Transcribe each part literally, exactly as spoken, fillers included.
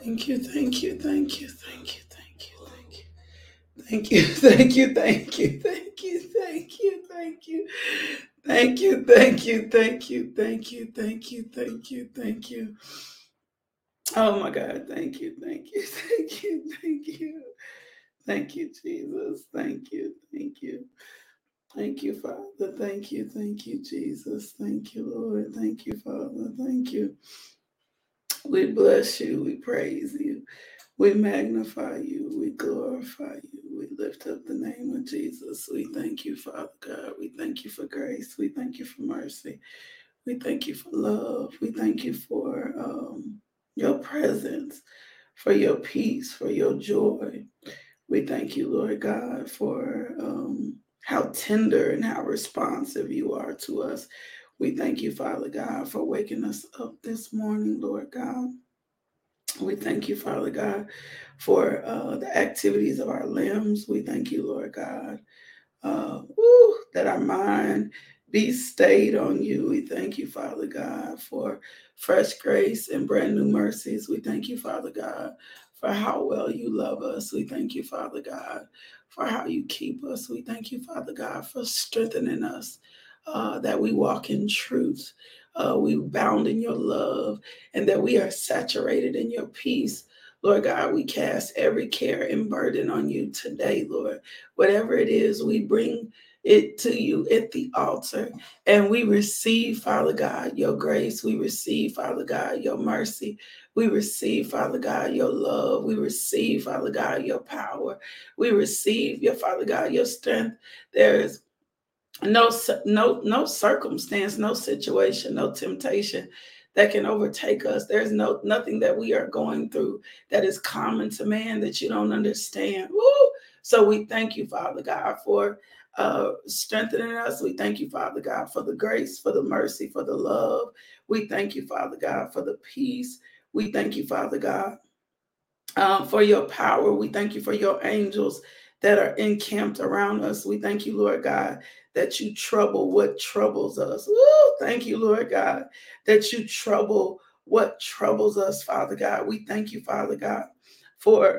Thank you, thank you, thank you, thank you, thank you, thank you. Thank you, thank you, thank you, thank you, thank you, thank you. Thank you, thank you, thank you, thank you, thank you, thank you, thank you. Oh my God, thank you, thank you, thank you, thank you. Thank you, Jesus. Thank you, thank you. Thank you, Father. Thank you, thank you, Jesus. Thank you, Lord. Thank you, Father. Thank you. We bless you. We praise you. We magnify you. We glorify you. We lift up the name of Jesus. We thank you, Father God. We thank you for grace. We thank you for mercy. We thank you for love. We thank you for um, your presence, for your peace, for your joy. We thank you, Lord God, for um, how tender and how responsive you are to us. We thank you, Father God, for waking us up this morning, Lord God. We thank you, Father God, for uh, the activities of our limbs. We thank you, Lord God, uh, woo, that our mind be stayed on you. We thank you, Father God, for fresh grace and brand new mercies. We thank you, Father God, for how well you love us. We thank you, Father God, for how you keep us. We thank you, Father God, for strengthening us, uh, that we walk in truth. Uh, we bound in your love, and that we are saturated in your peace. Lord God, we cast every care and burden on you today, Lord. Whatever it is, we bring it to you at the altar, and we receive, Father God, your grace. We receive, Father God, your mercy. We receive, Father God, your love. We receive, Father God, your power. We receive, your Father God, your strength. There is no no no circumstance, no situation, no temptation that can overtake us. There's no nothing that we are going through that is common to man that you don't understand. Woo! So we thank you, Father God, for uh, strengthening us. We thank you, Father God, for the grace, for the mercy, for the love. We thank you, Father God, for the peace. We thank you, Father God, um, for your power. We thank you for your angels that are encamped around us. We thank you, Lord God, that you trouble what troubles us. Woo! Thank you, Lord God, that you trouble what troubles us, Father God. We thank you, Father God, for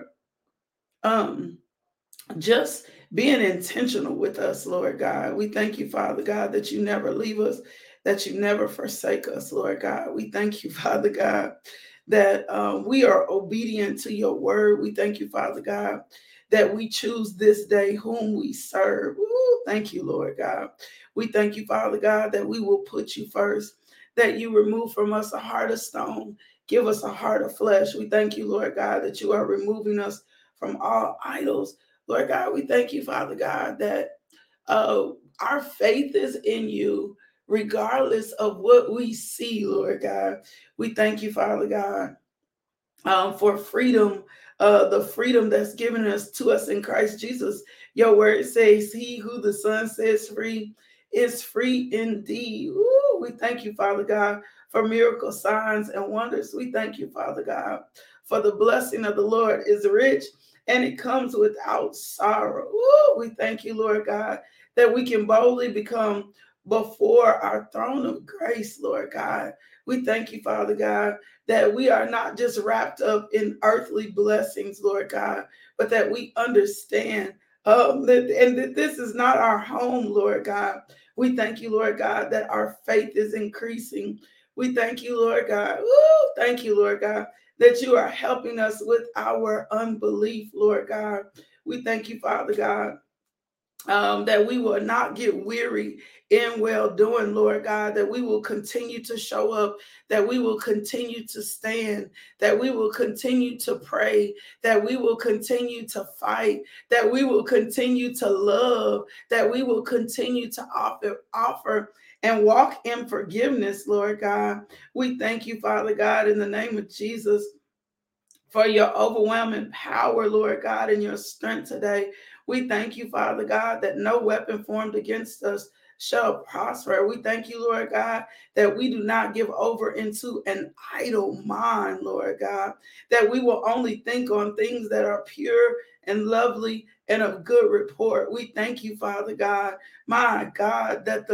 um, just being intentional with us, Lord God. We thank you, Father God, that you never leave us, that you never forsake us, Lord God. We thank you, Father God, that um, we are obedient to your word. We thank you, Father God, that we choose this day whom we serve. Ooh, thank you, Lord God. We thank you, Father God, that we will put you first, that you remove from us a heart of stone, give us a heart of flesh. We thank you, Lord God, that you are removing us from all idols. Lord God, we thank you, Father God, that uh, our faith is in you, regardless of what we see, Lord God. We thank you, Father God, um, for freedom, uh, the freedom that's given us to us in Christ Jesus. Your word says, he who the Son sets free is free indeed. Ooh, we thank you, Father God, for miracle signs and wonders. We thank you, Father God, for the blessing of the Lord is rich and it comes without sorrow. Ooh, we thank you, Lord God, that we can boldly become before our throne of grace, Lord God. We thank you, Father God, that we are not just wrapped up in earthly blessings, Lord God, but that we understand um, that, and that this is not our home, Lord God. We thank you, Lord God, that our faith is increasing. We thank you, Lord God. Woo, thank you, Lord God, that you are helping us with our unbelief, Lord God. We thank you, Father God, um, that we will not get weary in well doing, Lord God, that we will continue to show up, that we will continue to stand, that we will continue to pray, that we will continue to fight, that we will continue to love, that we will continue to offer, offer and walk in forgiveness, Lord God. We thank you, Father God, in the name of Jesus, for your overwhelming power, Lord God, and your strength today. We thank you, Father God, that no weapon formed against us shall prosper. We thank you, Lord God, that we do not give over into an idle mind, Lord God, that we will only think on things that are pure and lovely and of good report. We thank you, Father God, my God, that the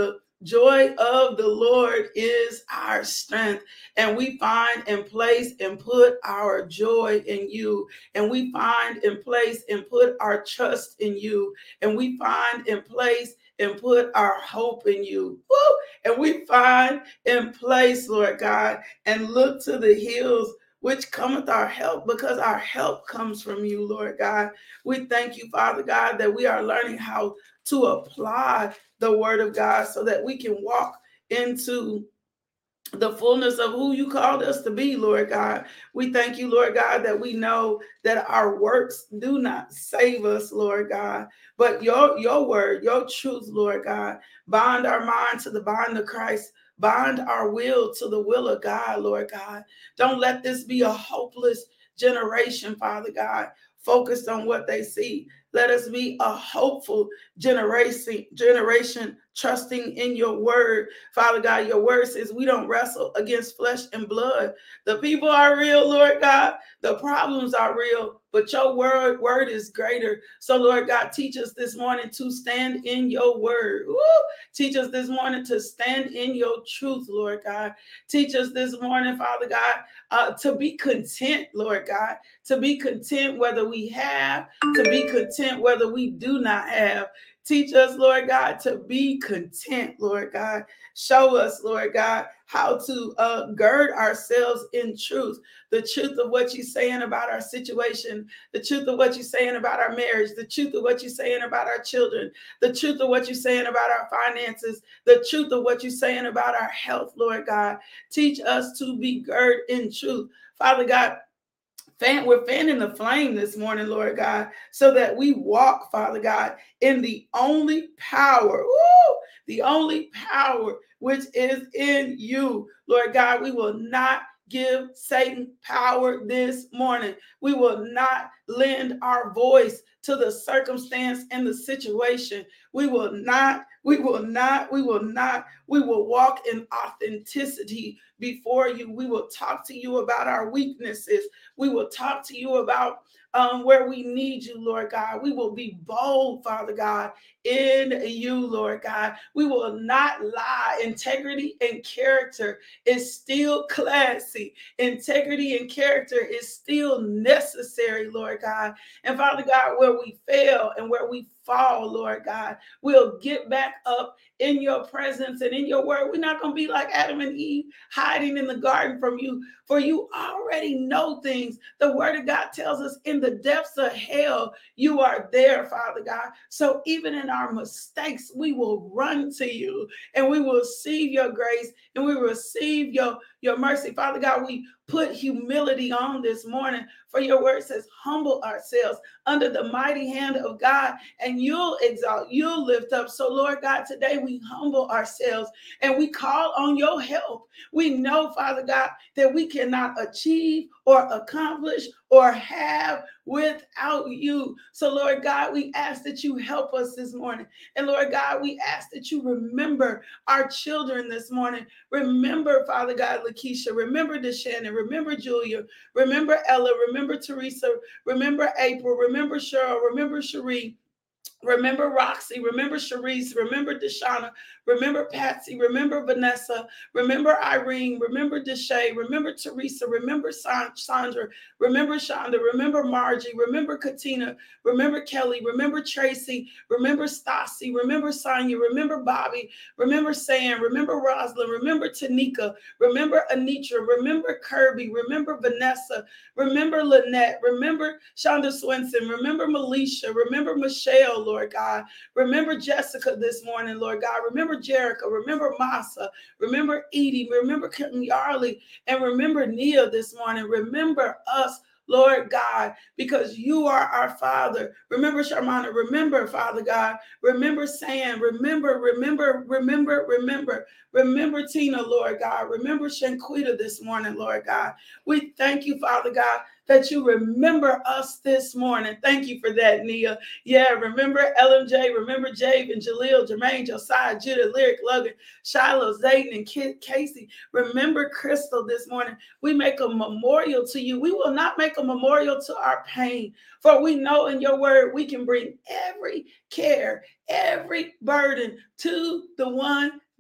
Joy of the Lord is our strength. And we find and place and put our joy in you. And we find and place and put our trust in you. And we find and place and put our hope in you. Woo! And we find and place, Lord God, and look to the hills which cometh our help, because our help comes from you, Lord God. We thank you, Father God, that we are learning how to apply the word of God so that we can walk into the fullness of who you called us to be, Lord God. We thank you, Lord God, that we know that our works do not save us, Lord God, but your, your word, your truth, Lord God, bind our mind to the bond of Christ. Bind our will to the will of God, Lord God. Don't let this be a hopeless generation, Father God, focused on what they see. Let us be a hopeful generation, generation trusting in your word. Father God, your word says we don't wrestle against flesh and blood. The people are real, Lord God. The problems are real, but your word, word is greater. So, Lord God, teach us this morning to stand in your word. Woo! Teach us this morning to stand in your truth, Lord God. Teach us this morning, Father God, uh, to be content, Lord God, to be content whether we have, to be content whether we do not have. Teach us, Lord God, to be content, Lord God. Show us, Lord God, how to uh, gird ourselves in truth, the truth of what you're saying about our situation, the truth of what you're saying about our marriage, the truth of what you're saying about our children, the truth of what you're saying about our finances, the truth of what you're saying about our health, Lord God. Teach us to be girded in truth. Father God, Fan, we're fanning the flame this morning, Lord God, so that we walk, Father God, in the only power, woo, the only power which is in you, Lord God. We will not give Satan power this morning. We will not lend our voice to the circumstance and the situation. We will not, we will not, we will not, we will walk in authenticity before you. We will talk to you about our weaknesses. We will talk to you about um, where we need you, Lord God. We will be bold, Father God, in you, Lord God. We will not lie. Integrity and character is still classy. Integrity and character is still necessary, Lord God. And Father God, where we fail and where we fall, Lord God, we'll get back up in your presence and in your word. We're not going to be like Adam and Eve, hiding in the garden from you, for you already know things. The word of God tells us in the depths of hell, you are there, Father God. So even in our mistakes, we will run to you and we will receive your grace and we will receive your, your mercy. Father God, we put humility on this morning, for your word says, humble ourselves under the mighty hand of God, and you'll exalt, you'll lift up. So, Lord God, today we humble ourselves and we call on your help. We know, Father God, that we cannot achieve or accomplish or have without you. So, Lord God, we ask that you help us this morning. And Lord God, we ask that you remember our children this morning. Remember, Father God, Lakeisha. Remember DeShannon. Remember Julia. Remember Ella. Remember Teresa. Remember April. Remember Cheryl. Remember Cherie. Remember Roxy, remember Sharice, remember Deshauna, remember Patsy, remember Vanessa, remember Irene, remember Deshay, remember Teresa, remember Sandra, remember Shonda, remember Margie, remember Katina, remember Kelly, remember Tracy, remember Stassi, remember Sonia, remember Bobby, remember Sam, remember Rosalind, remember Tanika, remember Anitra, remember Kirby, remember Vanessa, remember Lynette, remember Shonda Swenson, remember Melisha, remember Michelle, Lord God. Remember Jessica this morning, Lord God. Remember Jericho. Remember Masa. Remember Edie. Remember Yarley. And remember Nia this morning. Remember us, Lord God, because you are our Father. Remember Sharmana. Remember, Father God. Remember Sam. Remember, remember, remember, remember. Remember Tina, Lord God. Remember Shanquita this morning, Lord God. We thank you, Father God, that you remember us this morning. Thank you for that, Nia. Yeah, remember L M J, remember Jave and Jaleel, Jermaine, Josiah, Judah, Lyric, Logan, Shiloh, Zayden, and Kid Casey. Remember Crystal this morning. We make a memorial to you. We will not make a memorial to our pain, for we know in your word we can bring every care, every burden to the one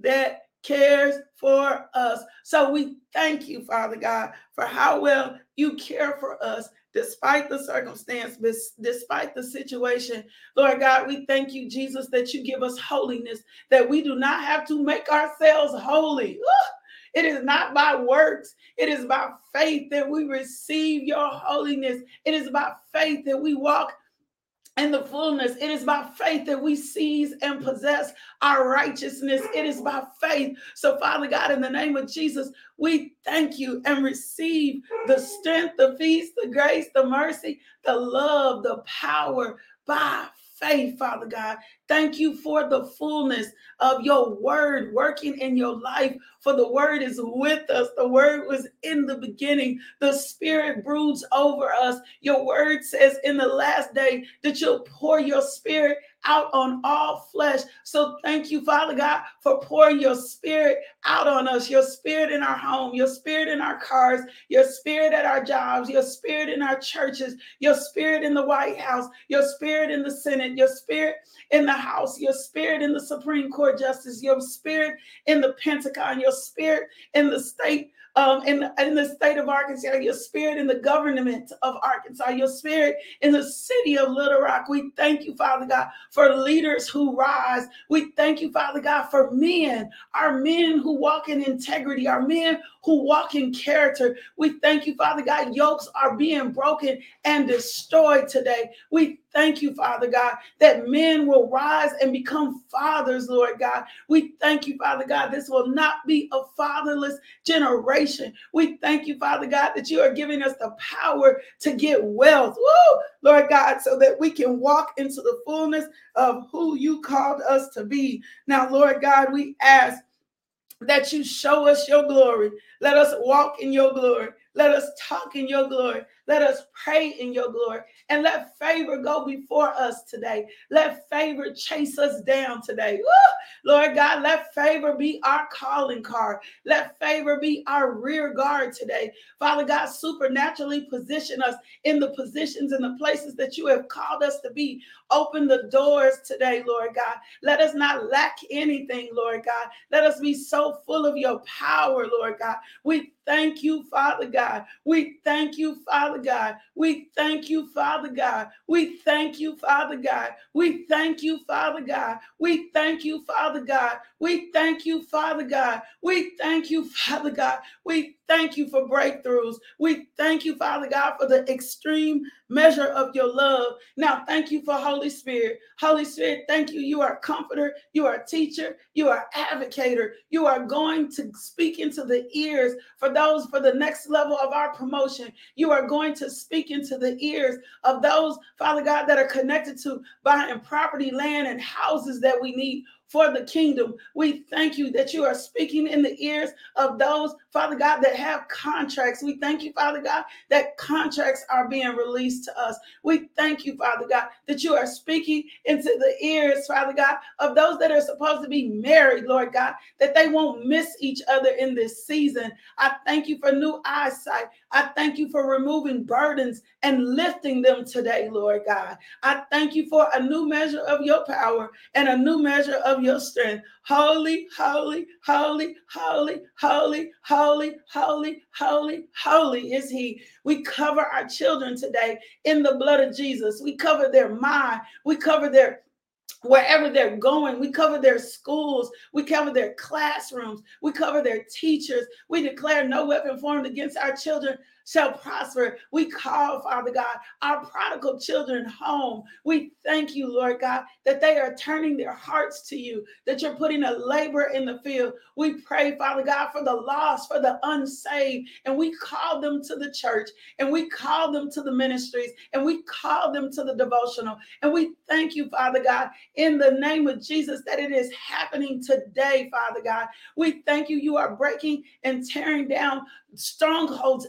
that cares for us. So we thank you, Father God, for how well you care for us despite the circumstance, despite the situation. Lord God, we thank you, Jesus, that you give us holiness, that we do not have to make ourselves holy. It is not by works. It is by faith that we receive your holiness. It is by faith that we walk in the fullness. It is by faith that we seize and possess our righteousness. It is by faith. So, Father God, in the name of Jesus, we thank you and receive the strength, the peace, the grace, the mercy, the love, the power by faith, Father God. Thank you for the fullness of your word working in your life, for the word is with us. The word was in the beginning. The Spirit broods over us. Your word says in the last day that you'll pour your Spirit out on all flesh. So thank you, Father God, for pouring your Spirit out on us, your Spirit in our home, your Spirit in our cars, your Spirit at our jobs, your Spirit in our churches, your Spirit in the White House, your Spirit in the Senate, your Spirit in the House, your Spirit in the Supreme Court Justice, your Spirit in the Pentagon, your Spirit in the state Um, in, the, in the state of Arkansas, your Spirit in the government of Arkansas, your Spirit in the city of Little Rock. We thank you, Father God, for leaders who rise. We thank you, Father God, for men, our men who walk in integrity, our men who walk in character. We thank you, Father God, yokes are being broken and destroyed today. We thank you, Father God, that men will rise and become fathers, Lord God. We thank you, Father God, this will not be a fatherless generation. We thank you, Father God, that you are giving us the power to get wealth, woo, Lord God, so that we can walk into the fullness of who you called us to be. Now, Lord God, we ask that you show us your glory. Let us walk in your glory. Let us talk in your glory. Let us pray in your glory. And let favor go before us today. Let favor chase us down today. Woo! Lord God, let favor be our calling card. Let favor be our rear guard today. Father God, supernaturally position us in the positions and the places that you have called us to be. Open the doors today, Lord God. Let us not lack anything, Lord God. Let us be so full of your power, Lord God. We thank you, Father God. We thank you, Father God. We thank you, Father God. We thank you, Father God. We thank you, Father God. We thank you, Father God. We thank you, Father God. We thank you, Father God. We thank you for breakthroughs. We thank you, Father God, for the extreme measure of your love. Now, thank you for Holy Spirit. Holy Spirit, thank you. You are a comforter. You are a teacher. You are an advocator. You are going to speak into the ears for those for the next level of our promotion. You are going to speak into the ears of those, Father God, that are connected to buying property, land, and houses that we need for the kingdom. We thank you that you are speaking in the ears of those, Father God, that have contracts. We thank you, Father God, that contracts are being released to us. We thank you, Father God, that you are speaking into the ears, Father God, of those that are supposed to be married, Lord God, that they won't miss each other in this season. I thank you for new eyesight. I thank you for removing burdens and lifting them today, Lord God. I thank you for a new measure of your power and a new measure of your strength. Holy, holy, holy, holy, holy, holy, holy, holy, holy is he. We cover our children today in the blood of Jesus. We cover their mind. We cover their wherever they're going. We cover their schools. We cover their classrooms. We cover their teachers. We declare no weapon formed against our children shall prosper. We call, Father God, our prodigal children home. We thank you, Lord God, that they are turning their hearts to you, that you're putting a labor in the field. We pray, Father God, for the lost, for the unsaved, and we call them to the church, and we call them to the ministries, and we call them to the devotional. And we thank you, Father God, in the name of Jesus, that it is happening today, Father God. We thank you. You are breaking and tearing down strongholds in their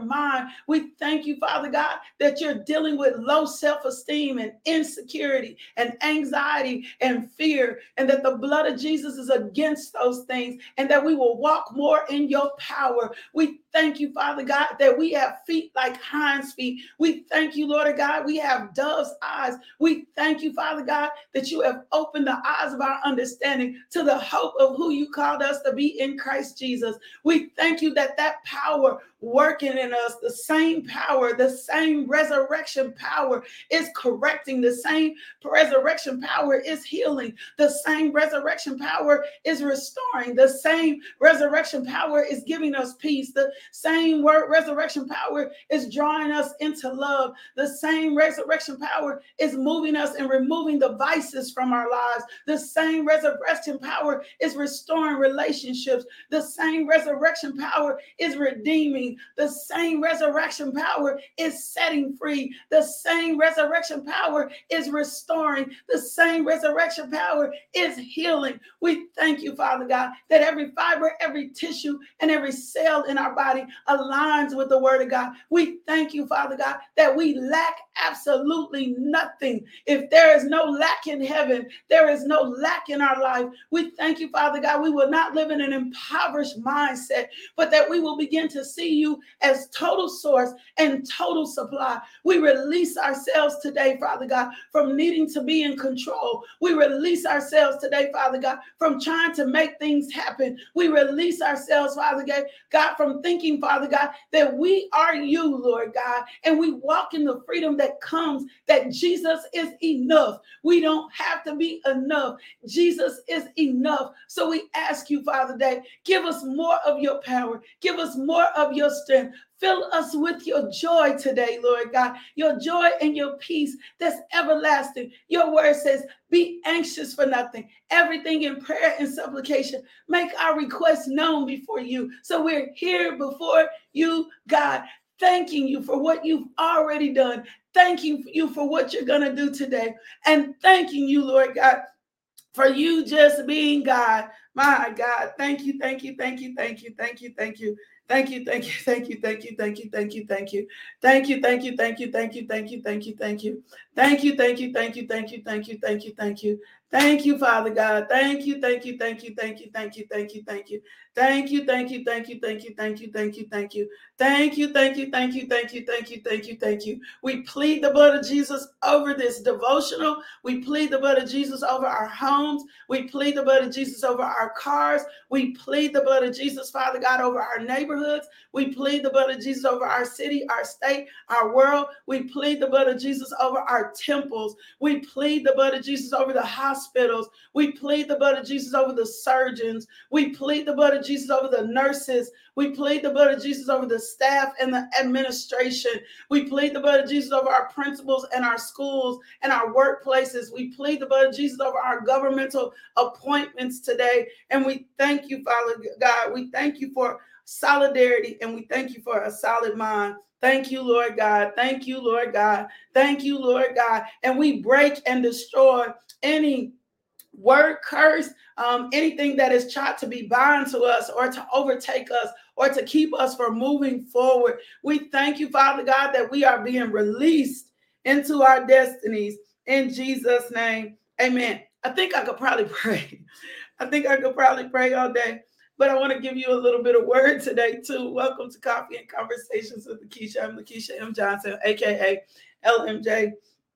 mind. We thank you, Father God, that you're dealing with low self-esteem and insecurity and anxiety and fear, and that the blood of Jesus is against those things, and that we will walk more in your power. We thank you, Father God, that we have feet like hinds feet. We thank you, Lord God, we have dove's eyes. We thank you, Father God, that you have opened the eyes of our understanding to the hope of who you called us to be in Christ Jesus. We thank you that that power working in us, the same power, the same resurrection power is correcting, the same resurrection power is healing, the same resurrection power is restoring, the same resurrection power is giving us peace, the same word resurrection power is drawing us into love, the same resurrection power is moving us and removing the vices from our lives, the same resurrection power is restoring relationships, the same resurrection power is redeeming, the same resurrection power is setting free, the same resurrection power is restoring, the same resurrection power is healing. We thank you, Father God, that every fiber, every tissue, and every cell in our body aligns with the word of God. We thank you, Father God, that we lack absolutely nothing. If there is no lack in heaven, there is no lack in our life. We thank you, Father God, we will not live in an impoverished mindset, but that we will begin to see you as total source and total supply. We release ourselves today, Father God, from needing to be in control. We release ourselves today, Father God, from trying to make things happen. We release ourselves, Father God, God, from thinking, Father God, that we are you, Lord God, and we walk in the freedom that comes, that Jesus is enough. We don't have to be enough. Jesus is enough. So we ask you, Father God, give us more of your power. Give us more of your strength. Fill us with your joy today, Lord God, your joy and your peace that's everlasting. Your word says, be anxious for nothing, everything in prayer and supplication. Make our requests known before you. So we're here before you, God, thanking you for what you've already done. Thanking you for what you're going to do today. And thanking you, Lord God, for you just being God. My God, thank you, thank you, thank you, thank you, thank you, thank you. Thank you, thank you, thank you, thank you, thank you, thank you, thank you. Thank you, thank you, thank you, thank you, thank you, thank you, thank you. Thank you, thank you, thank you, thank you, thank you, thank you, thank you. Thank you, Father God. Thank you, thank you, thank you, thank you, thank you, thank you, thank you. Thank you, thank you, thank you, thank you, thank you, thank you, thank you. Thank you, thank you, thank you, thank you, thank you, thank you, thank you. We plead the blood of Jesus over this devotional. We plead the blood of Jesus over our homes. We plead the blood of Jesus over our cars. We plead the blood of Jesus, Father God, over our neighborhoods. We plead the blood of Jesus over our city, our state, our world. We plead the blood of Jesus over our temples. We plead the blood of Jesus over the hospitals. We plead the blood of Jesus over the surgeons. We plead the blood of Jesus over the nurses. We plead the blood of Jesus over the staff and the administration. We plead the blood of Jesus over our principals and our schools and our workplaces. We plead the blood of Jesus over our governmental appointments today. And we thank you, Father God. We thank you for solidarity, and we thank you for a solid mind. Thank you, Lord God. Thank you, Lord God. Thank you, Lord God. And we break and destroy any word curse, um, anything that is tried to be bound to us or to overtake us or to keep us from moving forward. We thank you, Father God, that we are being released into our destinies in Jesus' name. Amen. I think I could probably pray. I think I could probably pray all day. But I want to give you a little bit of word today, too. Welcome to Coffee and Conversations with Lakeisha. I'm Lakeisha M. Johnson, a k a. L M J.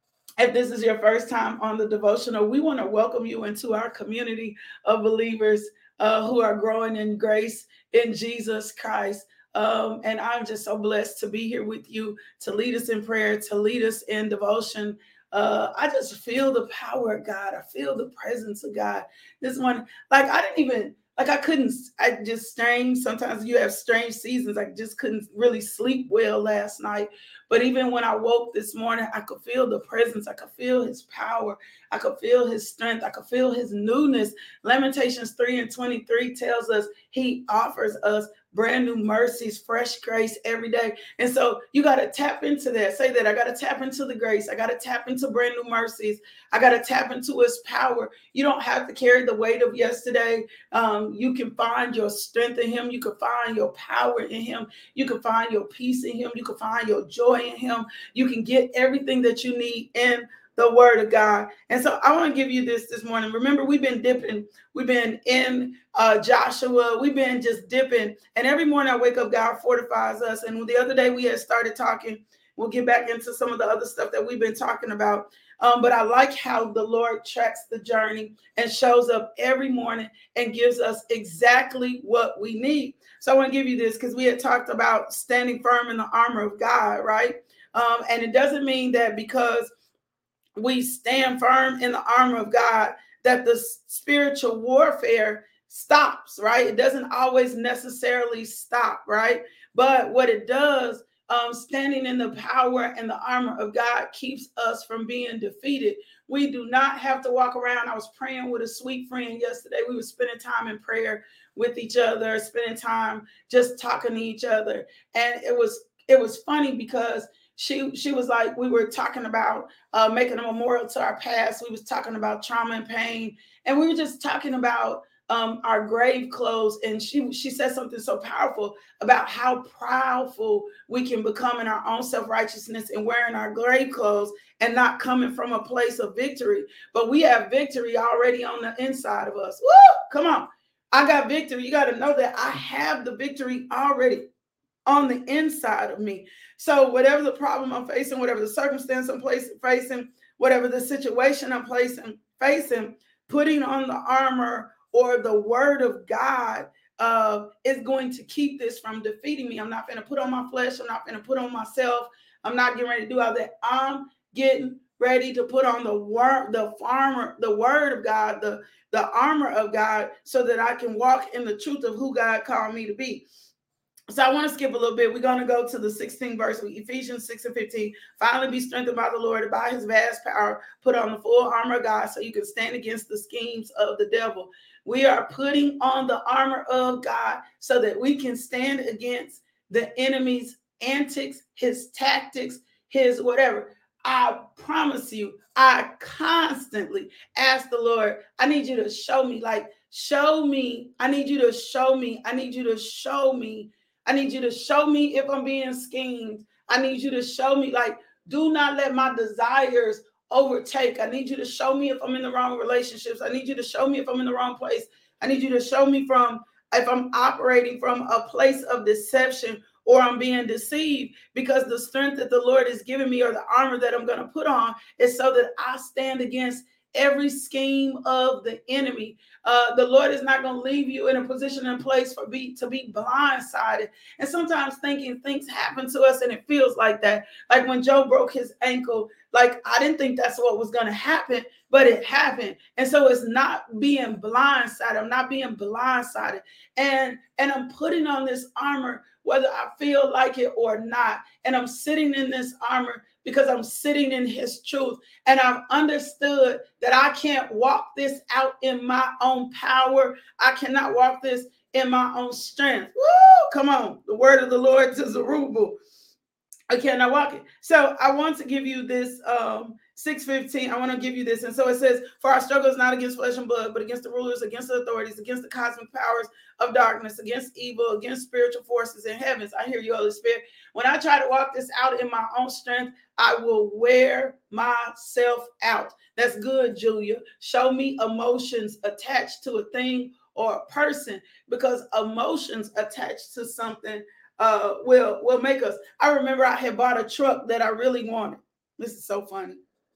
If this is your first time on the devotional, we want to welcome you into our community of believers uh, who are growing in grace in Jesus Christ. Um, and I'm just so blessed to be here with you, to lead us in prayer, to lead us in devotion. Uh, I just feel the power of God. I feel the presence of God. This one, like I didn't even, like I couldn't, I just strange. Sometimes you have strange seasons. I just couldn't really sleep well last night. But even when I woke this morning, I could feel the presence. I could feel his power. I could feel his strength. I could feel his newness. Lamentations three and twenty-three tells us he offers us brand new mercies, fresh grace every day. And so you got to tap into that. Say that I got to tap into the grace. I got to tap into brand new mercies. I got to tap into his power. You don't have to carry the weight of yesterday. Um, you can find your strength in him. You can find your power in him. You can find your peace in him. You can find your joy in him. You can get everything that you need in the word of God. And so I want to give you this this morning. Remember, we've been dipping. We've been in uh, Joshua. We've been just dipping. And every morning I wake up, God fortifies us. And the other day we had started talking. We'll get back into some of the other stuff that we've been talking about. Um, but I like how the Lord tracks the journey and shows up every morning and gives us exactly what we need. So I want to give you this because we had talked about standing firm in the armor of God, right? Um, and it doesn't mean that because we stand firm in the armor of God that the spiritual warfare stops, right? It doesn't always necessarily stop, right? But what it does, um, standing in the power and the armor of God keeps us from being defeated. We do not have to walk around. I was praying with a sweet friend yesterday. We were spending time in prayer with each other, spending time just talking to each other. And it was it was funny because She she was like, we were talking about uh, making a memorial to our past. We was talking about trauma and pain. And we were just talking about um, our grave clothes. And she, she said something so powerful about how proudful we can become in our own self-righteousness and wearing our grave clothes and not coming from a place of victory. But we have victory already on the inside of us. Woo! Come on. I got victory. You got to know that I have the victory already on the inside of me. So whatever the problem I'm facing, whatever the circumstance I'm placing, facing, whatever the situation I'm placing, facing, putting on the armor or the word of God uh, is going to keep this from defeating me. I'm not going to put on my flesh. I'm not going to put on myself. I'm not getting ready to do all that. I'm getting ready to put on the word, the armor, the word of God, the, the armor of God, so that I can walk in the truth of who God called me to be. So I want to skip a little bit. We're going to go to the sixteenth verse with Ephesians six and fifteen. Finally, be strengthened by the Lord and by his vast power. Put on the full armor of God so you can stand against the schemes of the devil. We are putting on the armor of God so that we can stand against the enemy's antics, his tactics, his whatever. I promise you, I constantly ask the Lord, I need you to show me, like, show me. I need you to show me. I need you to show me. I need you to show me if I'm being schemed. I need you to show me, like, do not let my desires overtake. I need you to show me if I'm in the wrong relationships. I need you to show me if I'm in the wrong place. I need you to show me from if I'm operating from a place of deception or I'm being deceived, because the strength that the Lord has given me or the armor that I'm going to put on is so that I stand against every scheme of the enemy. Uh, the Lord is not going to leave you in a position and place for be to be blindsided. And sometimes thinking things happen to us and it feels like that. Like when Joe broke his ankle, like I didn't think that's what was going to happen, but it happened. And so it's not being blindsided. I'm not being blindsided. And, and I'm putting on this armor, whether I feel like it or not. And I'm sitting in this armor because I'm sitting in his truth. And I've understood that I can't walk this out in my own power. I cannot walk this in my own strength. Woo! Come on. The word of the Lord to Zerubbabel. I cannot walk it. So I want to give you this um, six fifteen. I want to give you this. And so it says, for our struggle is not against flesh and blood, but against the rulers, against the authorities, against the cosmic powers of darkness, against evil, against spiritual forces in heavens. I hear you, Holy Spirit. When I try to walk this out in my own strength, I will wear myself out. That's good, Julia. Show me emotions attached to a thing or a person, because emotions attached to something uh, will, will make us. I remember I had bought a truck that I really wanted. This is so funny.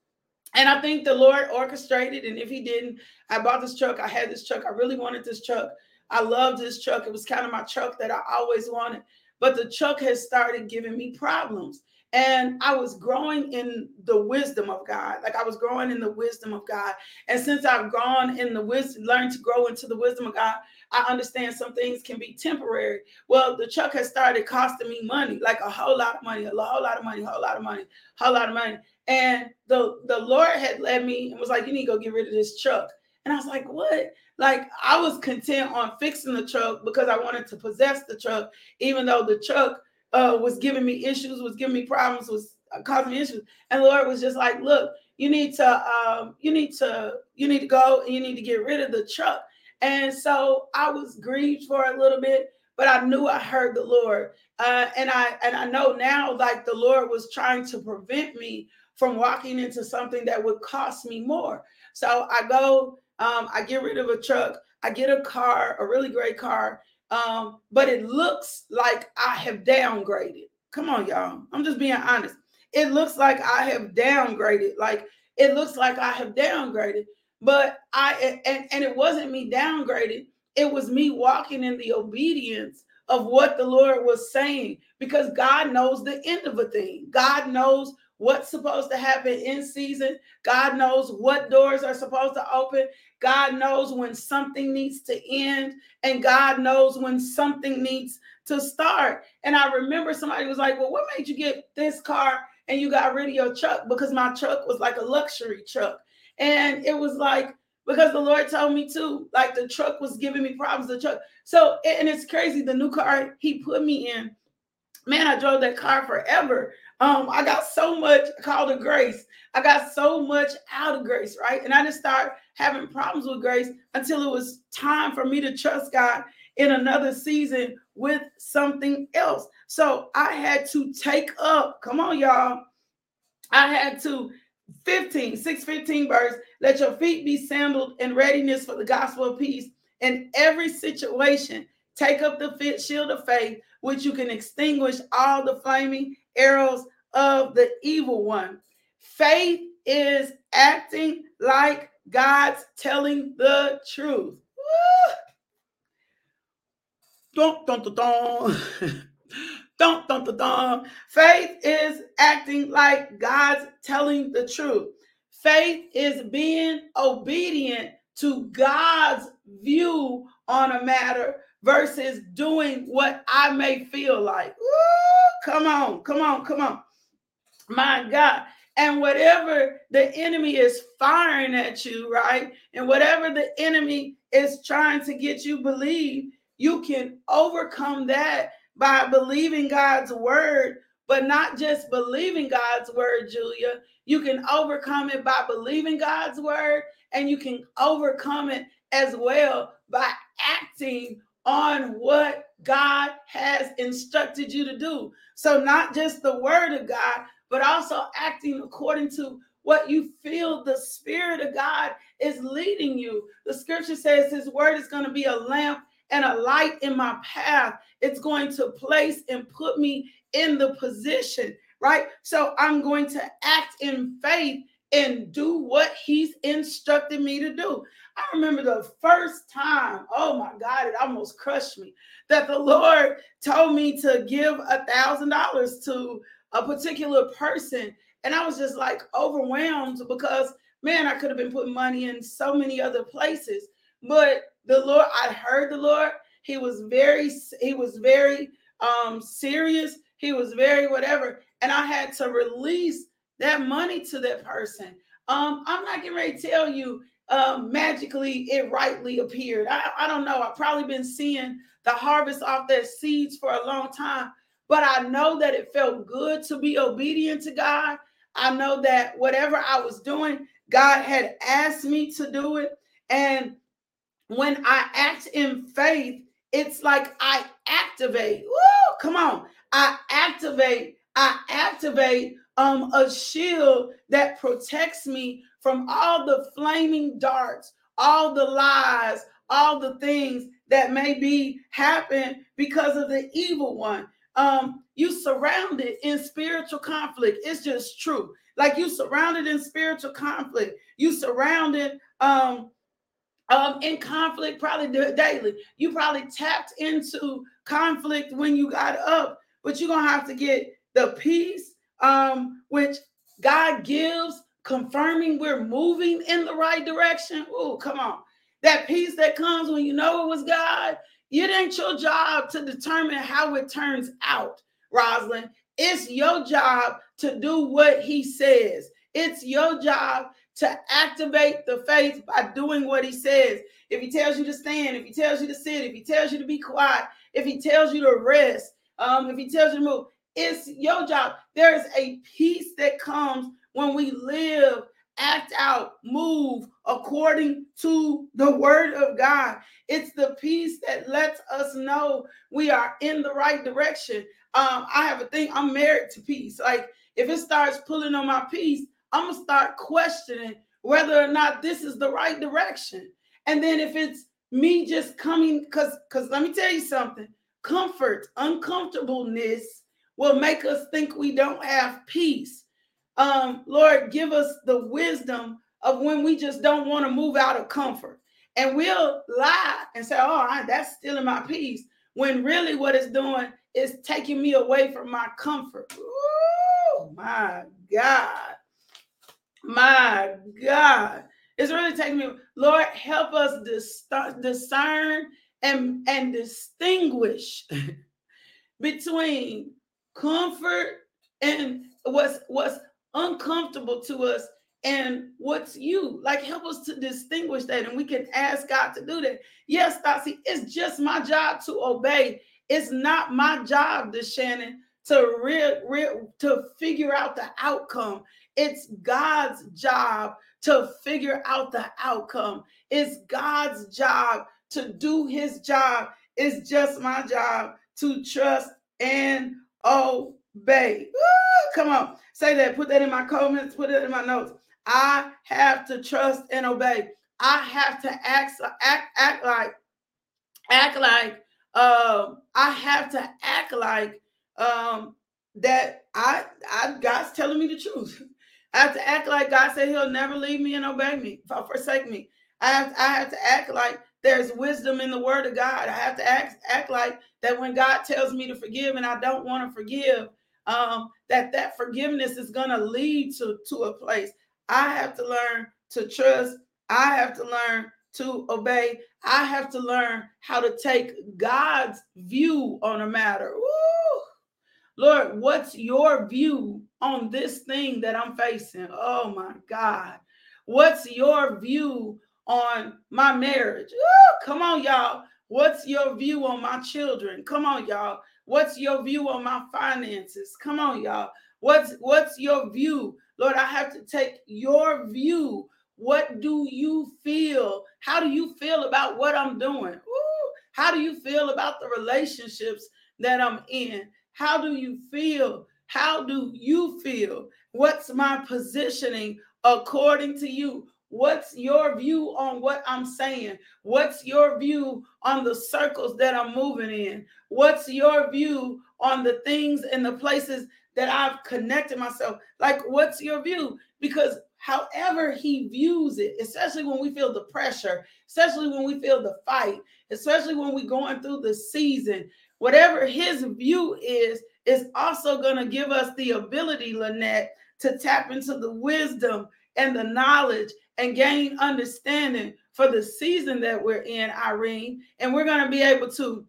And I think the Lord orchestrated. And if he didn't, I bought this truck. I had this truck. I really wanted this truck. I loved this truck. It was kind of my truck that I always wanted. But the truck has started giving me problems. And I was growing in the wisdom of God. Like I was growing in the wisdom of God. And since I've gone in the wisdom, learned to grow into the wisdom of God, I understand some things can be temporary. Well, the truck has started costing me money, like a whole lot of money, a whole lot of money, a whole lot of money, a whole lot of money. And the, the Lord had led me and was like, you need to go get rid of this truck. And I was like, what? Like, I was content on fixing the truck because I wanted to possess the truck, even though the truck uh, was giving me issues, was giving me problems, was causing me issues. And the Lord was just like, look, you need to, um, you need to, you need to go and you need to get rid of the truck. And so I was grieved for a little bit, but I knew I heard the Lord. Uh, and I and I know now, like, the Lord was trying to prevent me from walking into something that would cost me more. So I go, um, I get rid of a truck, I get a car, a really great car, um, but it looks like I have downgraded. Come on, y'all. I'm just being honest. It looks like I have downgraded. Like, it looks like I have downgraded. But I, and, and it wasn't me downgraded. It was me walking in the obedience of what the Lord was saying, because God knows the end of a thing. God knows what's supposed to happen in season. God knows what doors are supposed to open. God knows when something needs to end, and God knows when something needs to start. And I remember somebody was like, well, what made you get this car and you got rid of your truck? Because my truck was like a luxury truck. And it was like, because the Lord told me to, like, the truck was giving me problems, the truck. So, and it's crazy, the new car he put me in, man, I drove that car forever. Um, I got so much called a grace. I got so much out of grace, right? And I just started having problems with grace until it was time for me to trust God in another season with something else. So I had to take up, come on, y'all. I had to fifteen, six fifteen verse, let your feet be sandaled in readiness for the gospel of peace. In every situation, take up the shield of faith, which you can extinguish all the flaming arrows of the evil one. Faith is acting like God's telling the truth. Woo! Dun, dun, dun, dun. Dun, dun, dun, dun. Faith is acting like God's telling the truth. Faith is being obedient to God's view on a matter versus doing what I may feel like. Woo! Come on, come on, come on. My God. And whatever the enemy is firing at you, right? And whatever the enemy is trying to get you believe, you can overcome that by believing God's word, but not just believing God's word, Julia. You can overcome it by believing God's word, and you can overcome it as well by acting on what God has instructed you to do. So not just the word of God, but also acting according to what you feel the Spirit of God is leading you. The scripture says his word is going to be a lamp and a light in my path. It's going to place and put me in the position, right? So I'm going to act in faith and do what he's instructed me to do. I remember the first time, oh my God, it almost crushed me, that the Lord told me to give a thousand dollars to a particular person. And I was just like overwhelmed because, man, I could have been putting money in so many other places. But the Lord, I heard the Lord. He was very, he was very um, serious. He was very whatever. And I had to release that money to that person. Um, I'm not getting ready to tell you um, magically it rightly appeared. I, I don't know. I've probably been seeing the harvest off their seeds for a long time. But I know that it felt good to be obedient to God. I know that whatever I was doing, God had asked me to do it. And when I act in faith, it's like I activate. Woo, come on. I activate, I activate um, a shield that protects me from all the flaming darts, all the lies, all the things that may be happen because of the evil one. Um, you surrounded in spiritual conflict. It's just true. Like you surrounded in spiritual conflict. You surrounded um, um, in conflict probably daily. You probably tapped into conflict when you got up, but you're going to have to get the peace, um, which God gives, confirming we're moving in the right direction. Oh, come on. That peace that comes when you know it was God. It ain't your job to determine how it turns out, Rosalind. It's your job to do what he says. It's your job to activate the faith by doing what he says. If he tells you to stand, if he tells you to sit, if he tells you to be quiet, if he tells you to rest, um, if he tells you to move, it's your job. There's a peace that comes when we live, act out, move according to the word of God. It's the peace that lets us know we are in the right direction. Um, I have a thing, I'm married to peace. Like if it starts pulling on my peace, I'm going to start questioning whether or not this is the right direction. And then if it's me just coming, because because let me tell you something, comfort, uncomfortableness will make us think we don't have peace. Um, Lord, give us the wisdom of when we just don't want to move out of comfort. And we'll lie and say, oh, that's stealing my peace. When really what it's doing is taking me away from my comfort. Oh, my God. My God. It's really taking me. Lord, help us dis- discern and, and distinguish between comfort and what's what's uncomfortable to us and what's you. Like, help us to distinguish that, and we can ask God to do that. Yes, Stassi, it's just my job to obey. It's not my job, DeShannon, to real, real to figure out the outcome. It's God's job to figure out the outcome. It's God's job to do his job. It's just my job to trust and obey. Woo, come on, say that. Put that in my comments. Put it in my notes. I have to trust and obey. I have to act, act, act like, act like. Um, I have to act like um, that. I, I, God's telling me the truth. I have to act like God said he'll never leave me and obey me, forsake me. I have, I have to act like there's wisdom in the word of God. I have to act, act like that when God tells me to forgive and I don't want to forgive, um, that that forgiveness is going to lead to, to a place. I have to learn to trust. I have to learn to obey. I have to learn how to take God's view on a matter. Woo! Lord, what's your view on this thing that I'm facing? Oh my God. What's your view on my marriage? Ooh, come on, y'all. What's your view on my children? Come on, y'all. What's your view on my finances? Come on, y'all. What's what's your view? Lord, I have to take your view. What do you feel? How do you feel about what I'm doing? Ooh, how do you feel about the relationships that I'm in? How do you feel? How do you feel? What's my positioning according to you? What's your view on what I'm saying? What's your view on the circles that I'm moving in? What's your view on the things and the places that I've connected myself? Like, what's your view? Because however he views it, especially when we feel the pressure, especially when we feel the fight, especially when we're going through the season, whatever his view is, is also going to give us the ability, Lynette, to tap into the wisdom and the knowledge and gain understanding for the season that we're in, Irene. And we're going to be able to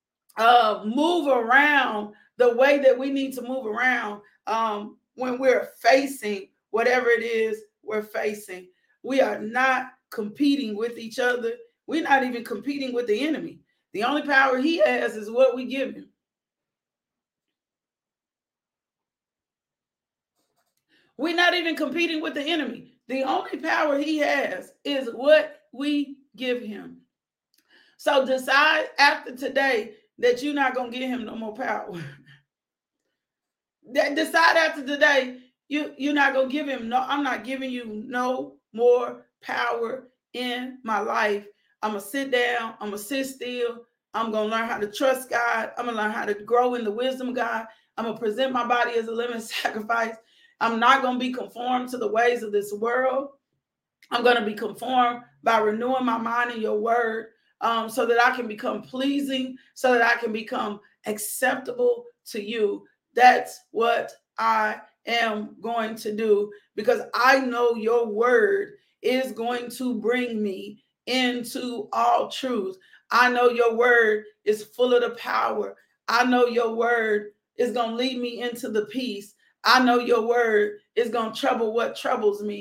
uh, move around the way that we need to move around um, when we're facing whatever it is we're facing. We are not competing with each other. We're not even competing with the enemy. The only power he has is what we give him. We're not even competing with the enemy. The only power he has is what we give him. So decide after today that you're not going to give him no more power. Decide after today, you, you're not going to give him no, I'm not giving you no more power in my life. I'm going to sit down. I'm going to sit still. I'm going to learn how to trust God. I'm going to learn how to grow in the wisdom of God. I'm going to present my body as a living sacrifice. I'm not going to be conformed to the ways of this world. I'm going to be conformed by renewing my mind in your word um, so that I can become pleasing, so that I can become acceptable to you. That's what I am going to do, because I know your word is going to bring me into all truth. I know your word is full of the power. I know your word is going to lead me into the peace. I know your word is going to trouble what troubles me.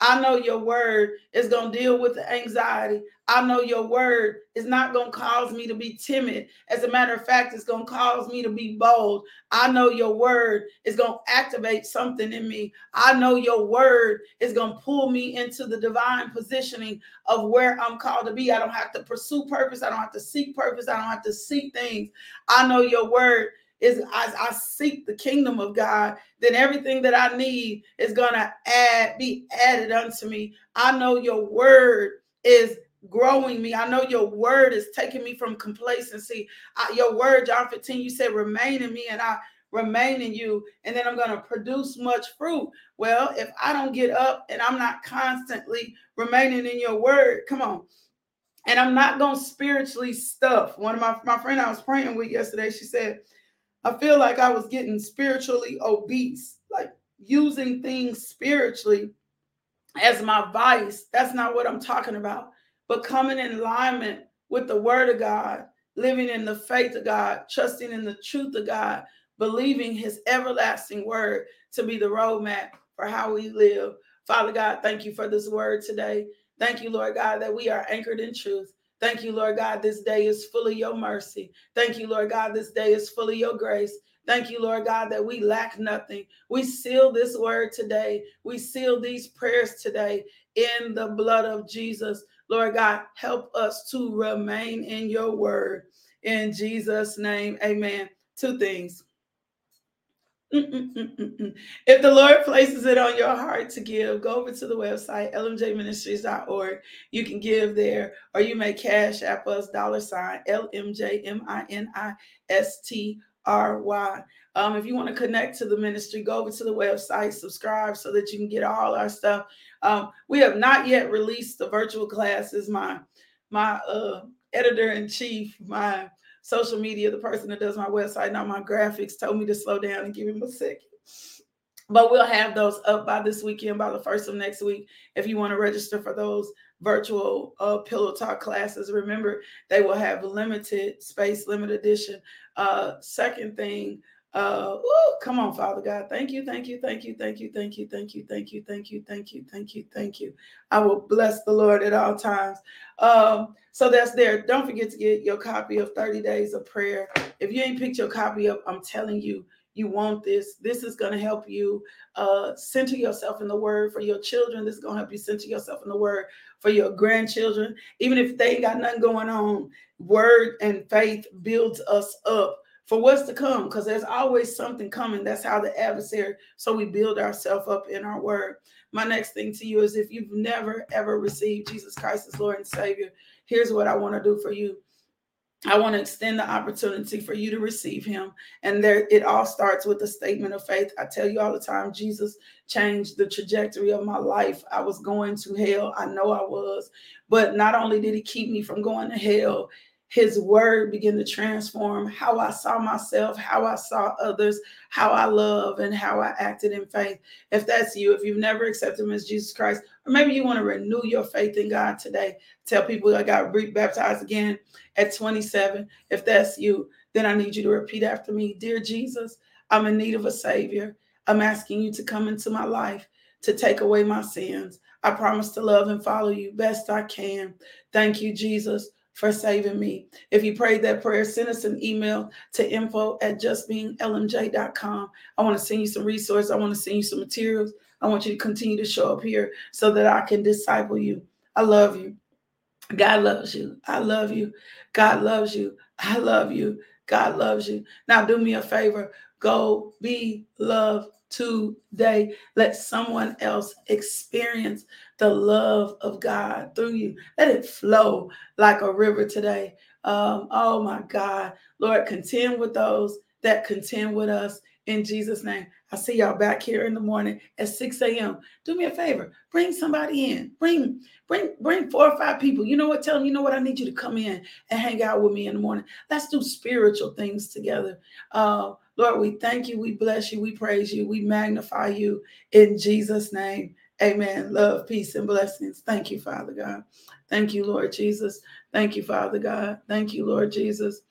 I know your word is going to deal with the anxiety. I know your word is not going to cause me to be timid. As a matter of fact, it's going to cause me to be bold. I know your word is going to activate something in me. I know your word is going to pull me into the divine positioning of where I'm called to be. I don't have to pursue purpose. I don't have to seek purpose. I don't have to seek things. I know your word is as I seek the kingdom of God, then everything that I need is going to add, be added unto me. I know your word is growing me. I know your word is taking me from complacency. I, your word, John fifteen, you said, remain in me and I remain in you. And then I'm going to produce much fruit. Well, if I don't get up and I'm not constantly remaining in your word, come on. And I'm not going to spiritually stuff. One of my, my friend I was praying with yesterday, she said, I feel like I was getting spiritually obese, like using things spiritually as my vice. That's not what I'm talking about. But coming in alignment with the word of God, living in the faith of God, trusting in the truth of God, believing his everlasting word to be the roadmap for how we live. Father God, thank you for this word today. Thank you, Lord God, that we are anchored in truth. Thank you, Lord God, this day is full of your mercy. Thank you, Lord God, this day is full of your grace. Thank you, Lord God, that we lack nothing. We seal this word today. We seal these prayers today in the blood of Jesus. Lord God, help us to remain in your word. In Jesus' name, amen. Two things. Mm-mm-mm-mm-mm. If the Lord places it on your heart to give, go over to the website, L M J ministries dot org. You can give there, or you may cash app us, dollar sign, L M J M I N I S T R Y. Um, if you want to connect to the ministry, go over to the website, subscribe so that you can get all our stuff. Um, we have not yet released the virtual classes. My, my uh, editor-in-chief, my social media, the person that does my website, not my graphics, told me to slow down and give him a second. But we'll have those up by this weekend, by the first of next week. If you want to register for those virtual uh, Pillow Talk classes, remember they will have limited space, limited edition. Uh, second thing, uh, ooh, come on, Father God. Thank you, thank you, thank you, thank you, thank you, thank you, thank you, thank you, thank you, thank you, thank you. I will bless the Lord at all times. Um, so that's there. Don't forget to get your copy of thirty days of prayer. If you ain't picked your copy up, I'm telling you, you want this. This is going to help you uh, center yourself in the word for your children. This is going to help you center yourself in the word for your grandchildren. Even if they ain't got nothing going on, word and faith builds us up for what's to come, because there's always something coming. That's how the adversary, so we build ourselves up in our word. My next thing to you is, if you've never, ever received Jesus Christ as Lord and Savior, here's what I want to do for you. I want to extend the opportunity for you to receive him. And there, it all starts with a statement of faith. I tell you all the time, Jesus changed the trajectory of my life. I was going to hell. I know I was. But not only did he keep me from going to hell, his word began to transform how I saw myself, how I saw others, how I love, and how I acted in faith. If that's you, if you've never accepted him as Jesus Christ, or maybe you want to renew your faith in God today, tell people I got baptized again at twenty-seven. If that's you, then I need you to repeat after me. Dear Jesus, I'm in need of a Savior. I'm asking you to come into my life to take away my sins. I promise to love and follow you best I can. Thank you, Jesus, for saving me. If you prayed that prayer, send us an email to info at just being L M J dot com. I want to send you some resources. I want to send you some materials. I want you to continue to show up here so that I can disciple you. I love you. God loves you. I love you. God loves you. I love you. God loves you. Now do me a favor. Go be loved today. Let someone else experience the love of God through you. Let it flow like a river today. Um, oh my God. Lord, contend with those that contend with us in Jesus' name. I see y'all back here in the morning at six a.m. Do me a favor. Bring somebody in. Bring, bring, bring four or five people. You know what? Tell them, you know what? I need you to come in and hang out with me in the morning. Let's do spiritual things together. Uh, Lord, we thank you. We bless you. We praise you. We magnify you in Jesus' name. Amen. Love, peace, and blessings. Thank you, Father God. Thank you, Lord Jesus. Thank you, Father God. Thank you, Lord Jesus.